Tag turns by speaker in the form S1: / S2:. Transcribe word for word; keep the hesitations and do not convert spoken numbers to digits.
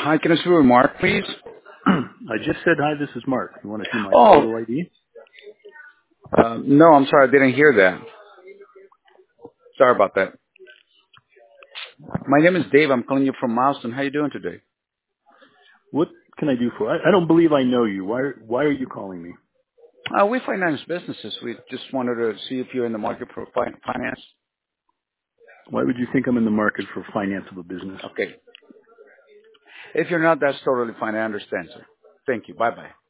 S1: Hi, can I speak with Mark, please?
S2: I just said, hi, this is Mark. You want to see my
S1: Oh,
S2: photo I D?
S1: uh, no, I'm sorry, I didn't hear that. Sorry about that. My name is Dave. I'm calling you from Milestone. How you doing today?
S2: What can I do for I, I don't believe I know you. Why, why are you calling me?
S1: Uh, we finance businesses. We just wanted to see if you're in the market for fi- finance.
S2: Why would you think I'm in the market for finance of a business?
S1: Okay. If you're not, that's totally fine. I understand, sir. Thank you. Bye-bye.